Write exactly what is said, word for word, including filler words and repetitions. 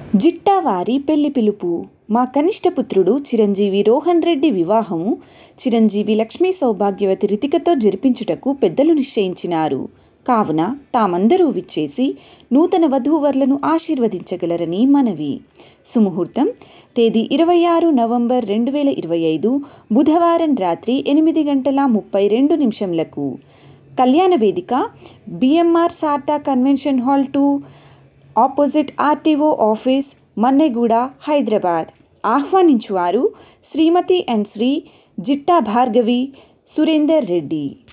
జిట్టా వారి పెళ్లి పిలుపు. మా కనిష్ట పుత్రుడు చిరంజీవి రోహన్ రెడ్డి వివాహము చిరంజీవి లక్ష్మీ సౌభాగ్యవతి రితికతో జరిపించుటకు పెద్దలు నిశ్చయించినారు. కావున తామందరూ విచ్చేసి నూతన వధూవరులను ఆశీర్వదించగలరని మనవి. సుముహూర్తం తేదీ ఇరవై ఆరు నవంబర్ రెండు వేల ఇరవై ఐదు బుధవారం రాత్రి ఎనిమిది గంటల ముప్పై రెండు నిమిషంలకు. కళ్యాణ వేదిక BMR Sartha convention hall two, opposite RTO office, Manneguda, Hyderabad. ఆహ్వానించువారు శ్రీమతి అండ్ శ్రీ జిట్టా భార్గవి సురేందర్ రెడ్డి.